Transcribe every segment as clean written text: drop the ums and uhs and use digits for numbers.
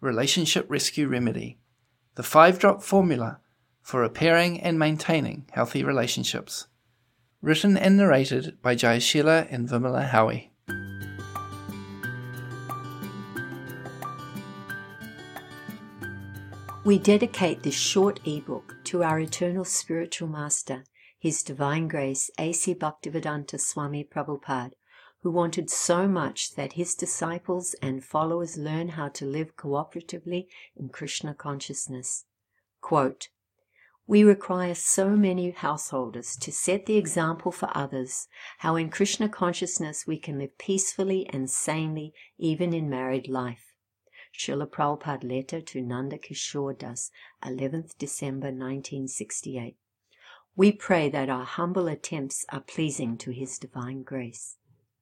Relationship Rescue Remedy, the 5-drop formula for repairing and maintaining healthy relationships. Written and narrated by Jayashila and Vimala Howie. We dedicate this short ebook to our eternal spiritual master, His Divine Grace A.C. Bhaktivedanta Swami Prabhupada, who wanted so much that his disciples and followers learn how to live cooperatively in Krishna consciousness. Quote, "We require so many householders to set the example for others, how in Krishna consciousness we can live peacefully and sanely even in married life." Srila Prabhupada letter to Nanda Kishore Das, 11th December 1968. We pray that our humble attempts are pleasing to His divine grace.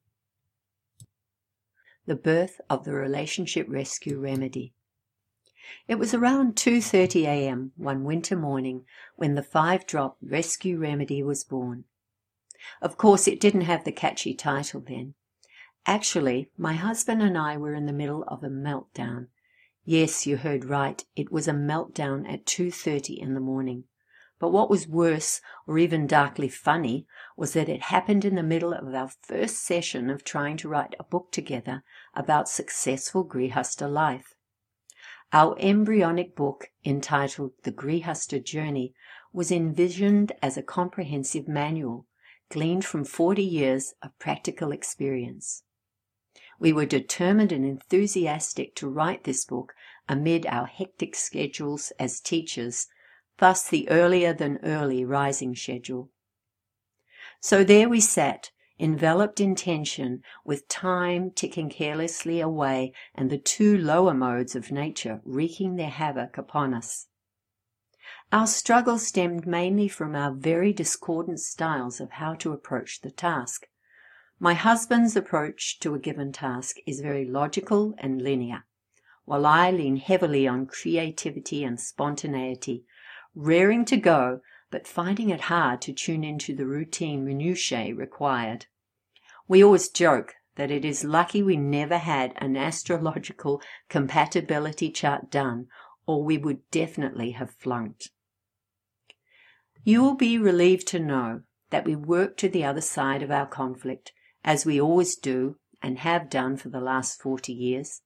The birth of the Relationship Rescue Remedy. It was around 2:30 a.m. one winter morning when the 5-drop rescue remedy was born. Of course, it didn't have the catchy title then. Actually, my husband and I were in the middle of a meltdown. Yes, you heard right, it was a meltdown at 2:30 in the morning. But what was worse, or even darkly funny, was that it happened in the middle of our first session of trying to write a book together about successful Grihastha life. Our embryonic book, entitled The Grihastha Journey, was envisioned as a comprehensive manual, gleaned from 40 years of practical experience. We were determined and enthusiastic to write this book amid our hectic schedules as teachers, thus the earlier than early rising schedule. So there we sat, enveloped in tension, with time ticking carelessly away and the 2 lower modes of nature wreaking their havoc upon us. Our struggle stemmed mainly from our very discordant styles of how to approach the task. My husband's approach to a given task is very logical and linear, while I lean heavily on creativity and spontaneity, raring to go, but finding it hard to tune into the routine minutiae required. We always joke that it is lucky we never had an astrological compatibility chart done, or we would definitely have flunked. You will be relieved to know that we work to the other side of our conflict, as we always do and have done for the last 40 years.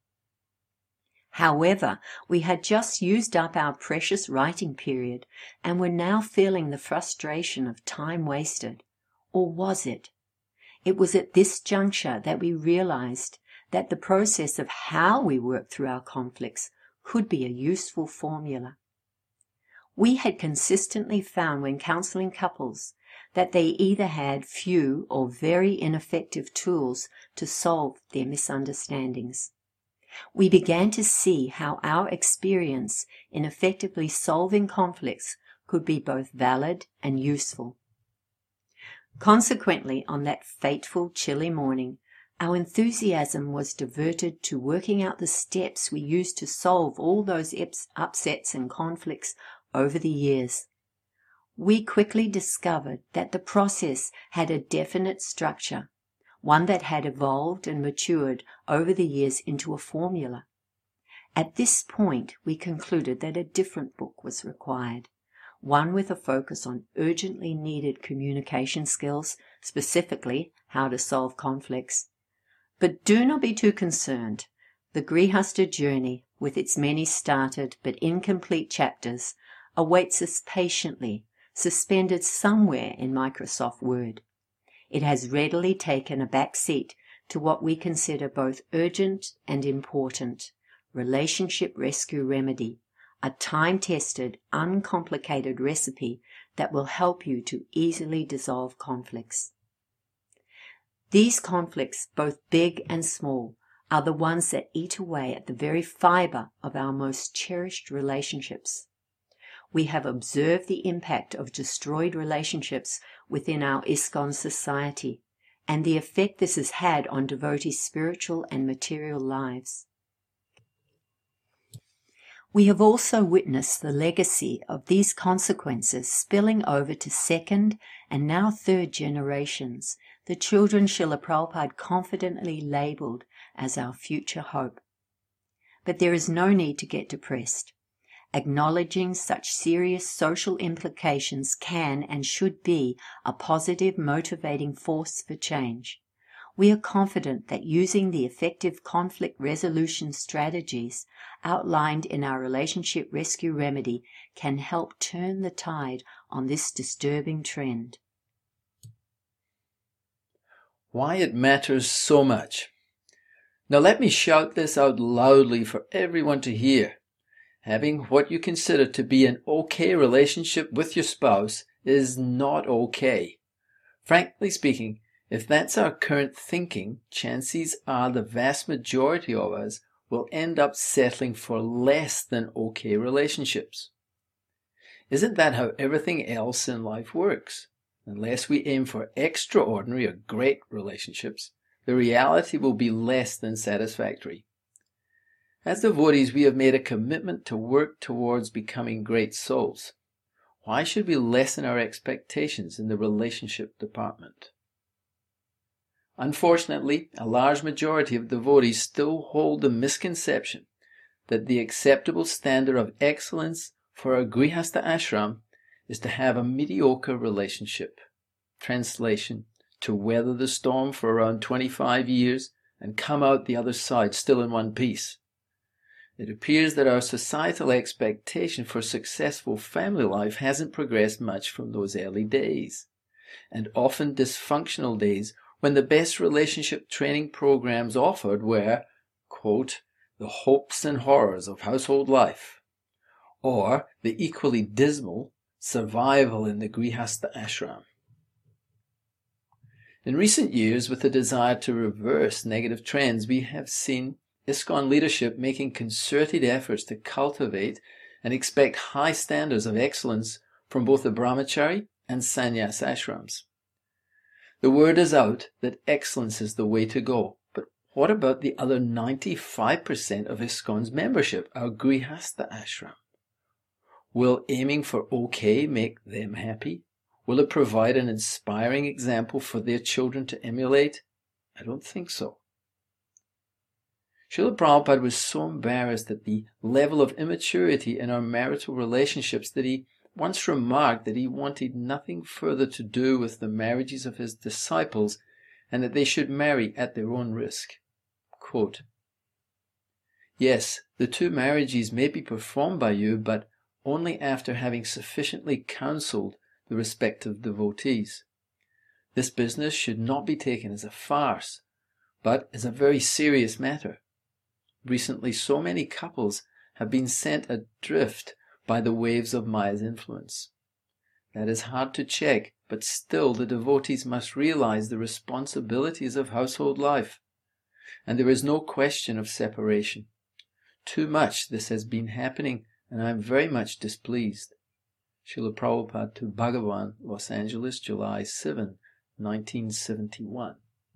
However, we had just used up our precious writing period and were now feeling the frustration of time wasted. Or was it? It was at this juncture that we realized that the process of how we work through our conflicts could be a useful formula. We had consistently found when counseling couples that they either had few or very ineffective tools to solve their misunderstandings. We began to see how our experience in effectively solving conflicts could be both valid and useful. Consequently, on that fateful, chilly morning, our enthusiasm was diverted to working out the steps we used to solve all those upsets and conflicts over the years. We quickly discovered that the process had a definite structure, one that had evolved and matured over the years into a formula. At this point, we concluded that a different book was required, one with a focus on urgently needed communication skills, specifically how to solve conflicts. But do not be too concerned. The Grihastha Journey, with its many started but incomplete chapters, awaits us patiently, suspended somewhere in Microsoft Word. It has readily taken a back seat to what we consider both urgent and important, Relationship Rescue Remedy, a time-tested, uncomplicated recipe that will help you to easily dissolve conflicts. These conflicts, both big and small, are the ones that eat away at the very fiber of our most cherished relationships. We have observed the impact of destroyed relationships within our ISKCON society and the effect this has had on devotees' spiritual and material lives. We have also witnessed the legacy of these consequences spilling over to second and now third generations, the children Srila Prabhupada confidently labelled as our future hope. But there is no need to get depressed. Acknowledging such serious social implications can and should be a positive motivating force for change. We are confident that using the effective conflict resolution strategies outlined in our Relationship Rescue Remedy can help turn the tide on this disturbing trend. Why it matters so much. Now let me shout this out loudly for everyone to hear. Having what you consider to be an okay relationship with your spouse is not okay. Frankly speaking, if that's our current thinking, chances are the vast majority of us will end up settling for less than okay relationships. Isn't that how everything else in life works? Unless we aim for extraordinary or great relationships, the reality will be less than satisfactory. As devotees, we have made a commitment to work towards becoming great souls. Why should we lessen our expectations in the relationship department? Unfortunately, a large majority of devotees still hold the misconception that the acceptable standard of excellence for a Grihastha ashram is to have a mediocre relationship. Translation, to weather the storm for around 25 years and come out the other side still in one piece. It appears that our societal expectation for successful family life hasn't progressed much from those early days, and often dysfunctional days when the best relationship training programs offered were, quote, the hopes and horrors of household life, or the equally dismal survival in the Grihastha ashram. In recent years, with the desire to reverse negative trends, we have seen ISKCON leadership making concerted efforts to cultivate and expect high standards of excellence from both the brahmachari and sannyas ashrams. The word is out that excellence is the way to go, but what about the other 95% of ISKCON's membership, our Grihastha ashram? Will aiming for okay make them happy? Will it provide an inspiring example for their children to emulate? I don't think so. Srila Prabhupada was so embarrassed at the level of immaturity in our marital relationships that he once remarked that he wanted nothing further to do with the marriages of his disciples and that they should marry at their own risk. Quote, yes, the two marriages may be performed by you, but only after having sufficiently counseled the respective devotees. This business should not be taken as a farce, but as a very serious matter. Recently, so many couples have been sent adrift by the waves of Maya's influence. That is hard to check, but still the devotees must realize the responsibilities of household life. And there is no question of separation. Too much this has been happening, and I am very much displeased. Srila Prabhupada to Bhagavan, Los Angeles, July 7, 1971.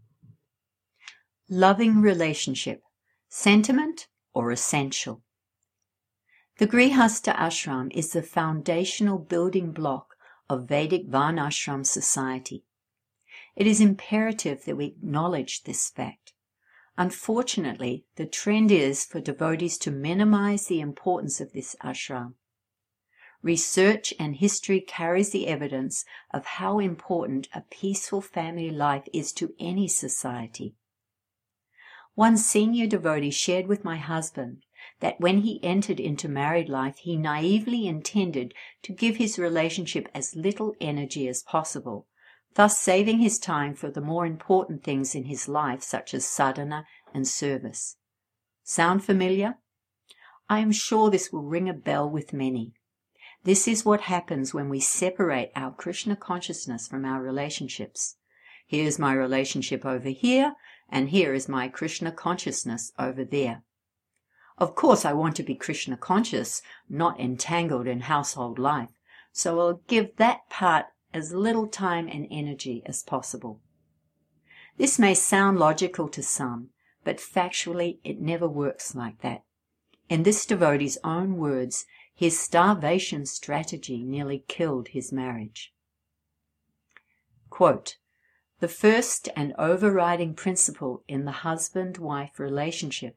Loving relationship, sentiment or essential? The Grihastha ashram is the foundational building block of Vedic Varnashram society. It is imperative that we acknowledge this fact. Unfortunately, the trend is for devotees to minimize the importance of this ashram. Research and history carries the evidence of how important a peaceful family life is to any society. One senior devotee shared with my husband that when he entered into married life, he naively intended to give his relationship as little energy as possible, thus saving his time for the more important things in his life, such as sadhana and service. Sound familiar? I am sure this will ring a bell with many. This is what happens when we separate our Krishna consciousness from our relationships. Here's my relationship over here, and here is my Krishna consciousness over there. Of course, I want to be Krishna conscious, not entangled in household life, so I'll give that part as little time and energy as possible. This may sound logical to some, but factually it never works like that. In this devotee's own words, his starvation strategy nearly killed his marriage. Quote, the first and overriding principle in the husband-wife relationship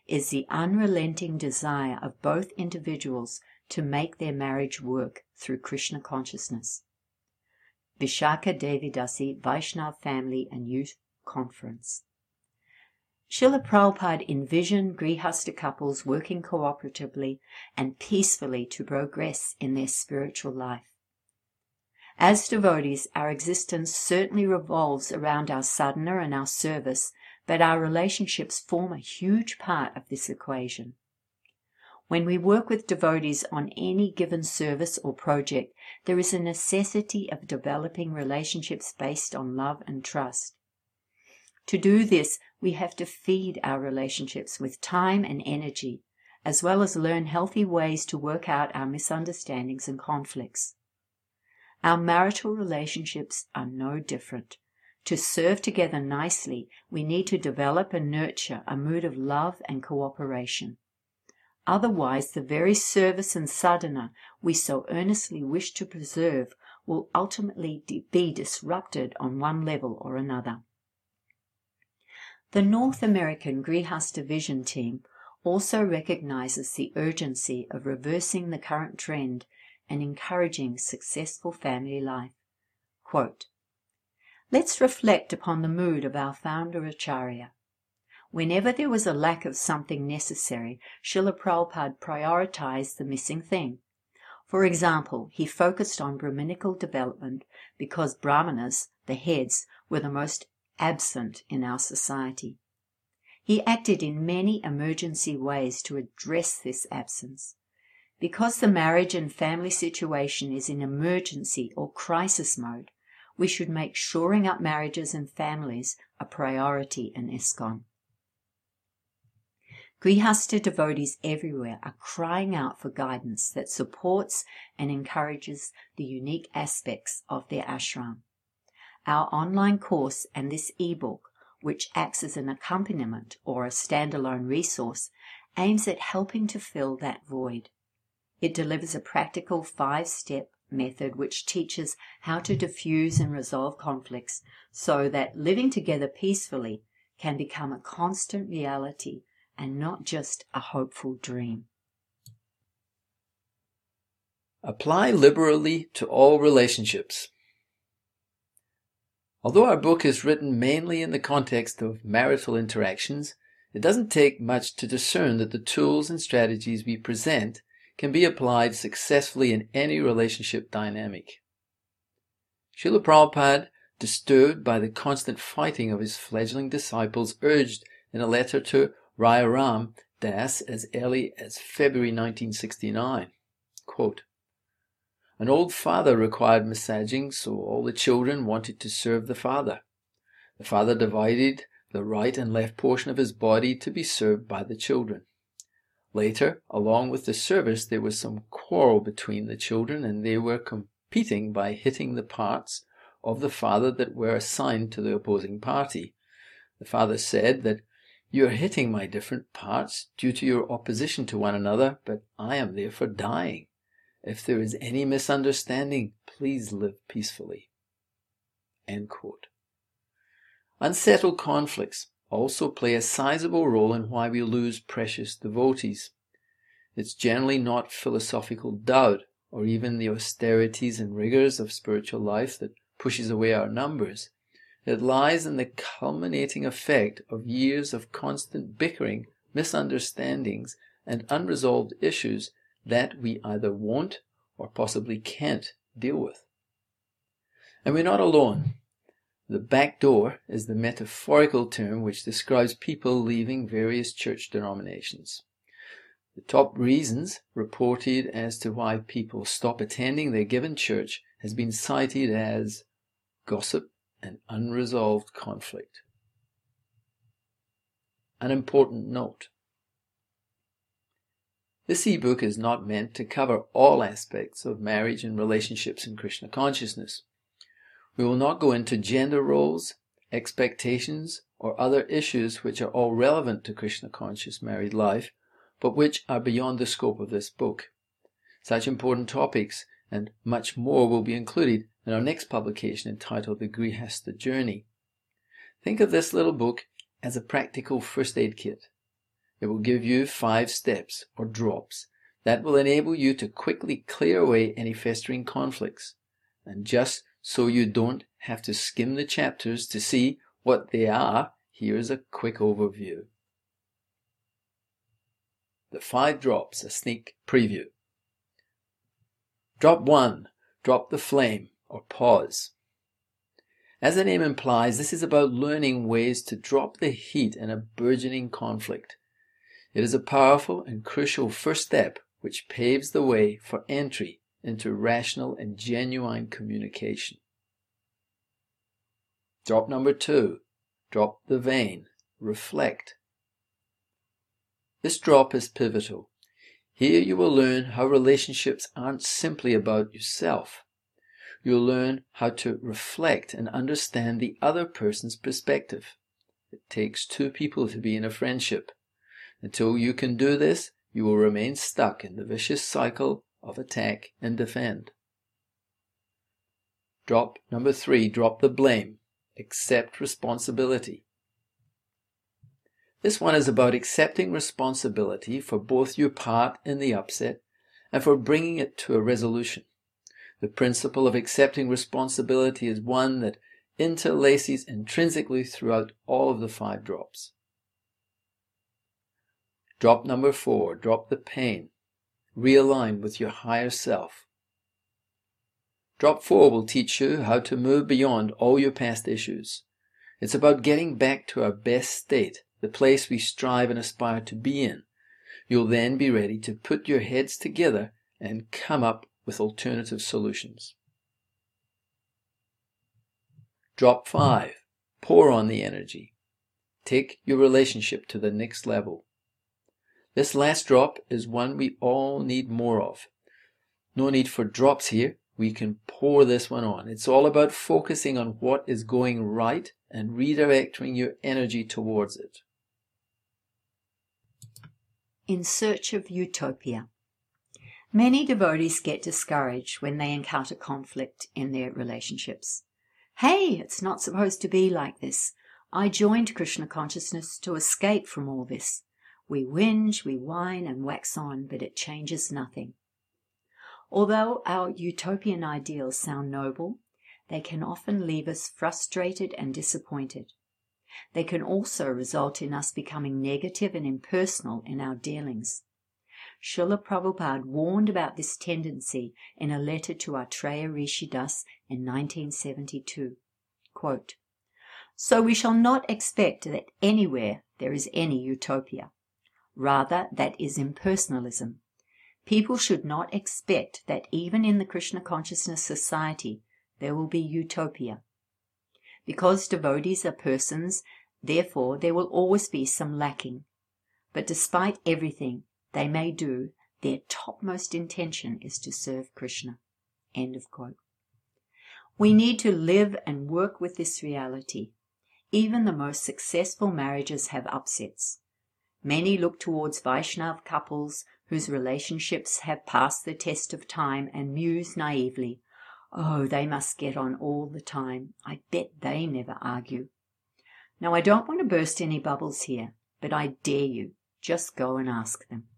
is the unrelenting desire of both individuals to make their marriage work through Krishna consciousness. Vishaka Devidasi Vaishnav Family and Youth Conference. Srila Prabhupada envisioned Grihastha couples working cooperatively and peacefully to progress in their spiritual life. As devotees, our existence certainly revolves around our sadhana and our service, but our relationships form a huge part of this equation. When we work with devotees on any given service or project, there is a necessity of developing relationships based on love and trust. To do this, we have to feed our relationships with time and energy, as well as learn healthy ways to work out our misunderstandings and conflicts. Our marital relationships are no different. To serve together nicely, we need to develop and nurture a mood of love and cooperation. Otherwise, the very service and sadhana we so earnestly wish to preserve will ultimately be disrupted on one level or another. The North American Grihastha Vision Team also recognizes the urgency of reversing the current trend and encouraging successful family life. Quote, "Let's reflect upon the mood of our founder Acharya. Whenever there was a lack of something necessary, Srila Prabhupada prioritized the missing thing. For example, he focused on Brahminical development because Brahmanas, the heads, were the most absent in our society. He acted in many emergency ways to address this absence. Because the marriage and family situation is in emergency or crisis mode, we should make shoring up marriages and families a priority in ISKCON. Grihastha devotees everywhere are crying out for guidance that supports and encourages the unique aspects of their ashram. Our online course and this ebook, which acts as an accompaniment or a standalone resource, aims at helping to fill that void. It delivers a practical 5-step method which teaches how to diffuse and resolve conflicts so that living together peacefully can become a constant reality and not just a hopeful dream. Apply liberally to all relationships. Although our book is written mainly in the context of marital interactions, it doesn't take much to discern that the tools and strategies we present can be applied successfully in any relationship dynamic. Srila Prabhupada, disturbed by the constant fighting of his fledgling disciples, urged in a letter to Rajaram Das as early as February 1969, quote, "An old father required massaging, so all the children wanted to serve the father. The father divided the right and left portion of his body to be served by the children. Later, along with the service, there was some quarrel between the children, and they were competing by hitting the parts of the father that were assigned to the opposing party. The father said that, 'You are hitting my different parts due to your opposition to one another, but I am therefore dying. If there is any misunderstanding, please live peacefully.'" End quote. Unsettled conflicts also play a sizable role in why we lose precious devotees. It's generally not philosophical doubt or even the austerities and rigors of spiritual life that pushes away our numbers. It lies in the culminating effect of years of constant bickering, misunderstandings, and unresolved issues that we either won't or possibly can't deal with. And we're not alone. The back door is the metaphorical term which describes people leaving various church denominations. The top reasons reported as to why people stop attending their given church has been cited as gossip and unresolved conflict. An important note. This ebook is not meant to cover all aspects of marriage and relationships in Krishna consciousness. We will not go into gender roles, expectations, or other issues which are all relevant to Krishna conscious married life, but which are beyond the scope of this book. Such important topics and much more will be included in our next publication entitled The Grihastha Journey. Think of this little book as a practical first aid kit. It will give you 5 steps or drops that will enable you to quickly clear away any festering conflicts. And just so you don't have to skim the chapters to see what they are, here's a quick overview. The 5 drops, a sneak preview. Drop 1, drop the flame or pause. As the name implies, this is about learning ways to drop the heat in a burgeoning conflict. It is a powerful and crucial first step which paves the way for entry into rational and genuine communication. Drop number 2, drop the vein, reflect. This drop is pivotal. Here you will learn how relationships aren't simply about yourself. You'll learn how to reflect and understand the other person's perspective. It takes 2 people to be in a friendship. Until you can do this, you will remain stuck in the vicious cycle of attack and defend. Drop number 3, drop the blame. Accept responsibility. This one is about accepting responsibility for both your part in the upset and for bringing it to a resolution. The principle of accepting responsibility is one that interlaces intrinsically throughout all of the 5 drops. Drop number 4, drop the pain. Realign with your higher self. Drop 4 will teach you how to move beyond all your past issues. It's about getting back to our best state, the place we strive and aspire to be in. You'll then be ready to put your heads together and come up with alternative solutions. Drop 5, pour on the energy. Take your relationship to the next level. This last drop is one we all need more of. No need for drops here. We can pour this one on. It's all about focusing on what is going right and redirecting your energy towards it. In search of utopia. Many devotees get discouraged when they encounter conflict in their relationships. Hey, it's not supposed to be like this. I joined Krishna consciousness to escape from all this. We whinge, we whine and wax on, but it changes nothing. Although our utopian ideals sound noble, they can often leave us frustrated and disappointed. They can also result in us becoming negative and impersonal in our dealings. Srila Prabhupada warned about this tendency in a letter to Atreya Rishidas in 1972. Quote, "So we shall not expect that anywhere there is any utopia. Rather, that is impersonalism. People should not expect that even in the Krishna Consciousness Society there will be utopia. Because devotees are persons, therefore there will always be some lacking. But despite everything they may do, their topmost intention is to serve Krishna." End of quote. We need to live and work with this reality. Even the most successful marriages have upsets. Many look towards Vaishnav couples whose relationships have passed the test of time and muse naively, "Oh, they must get on all the time. I bet they never argue." Now, I don't want to burst any bubbles here, but I dare you, just go and ask them.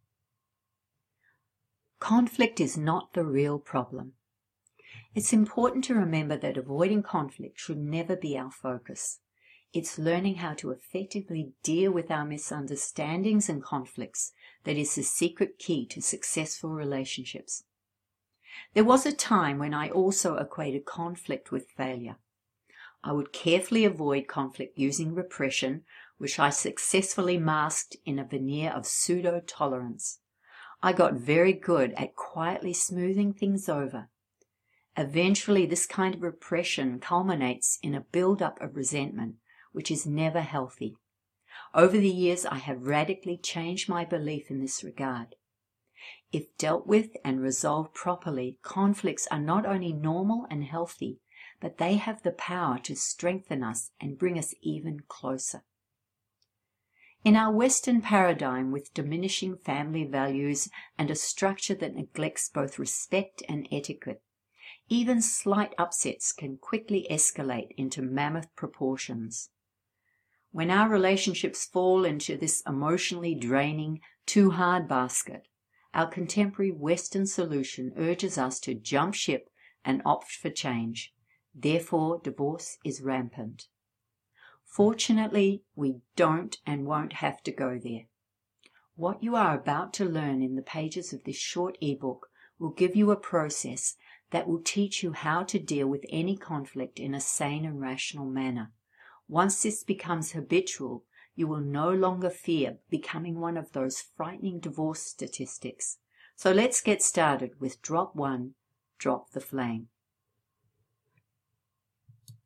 Conflict is not the real problem. It's important to remember that avoiding conflict should never be our focus. It's learning how to effectively deal with our misunderstandings and conflicts that is the secret key to successful relationships. There was a time when I also equated conflict with failure. I would carefully avoid conflict using repression, which I successfully masked in a veneer of pseudo-tolerance. I got very good at quietly smoothing things over. Eventually, this kind of repression culminates in a build-up of resentment, which is never healthy. Over the years, I have radically changed my belief in this regard. If dealt with and resolved properly, conflicts are not only normal and healthy, but they have the power to strengthen us and bring us even closer. In our Western paradigm, with diminishing family values and a structure that neglects both respect and etiquette, even slight upsets can quickly escalate into mammoth proportions. When our relationships fall into this emotionally draining, too hard basket, our contemporary Western solution urges us to jump ship and opt for change. Therefore, divorce is rampant. Fortunately, we don't and won't have to go there. What you are about to learn in the pages of this short ebook will give you a process that will teach you how to deal with any conflict in a sane and rational manner. Once this becomes habitual, you will no longer fear becoming one of those frightening divorce statistics. So let's get started with drop 1, drop the flame.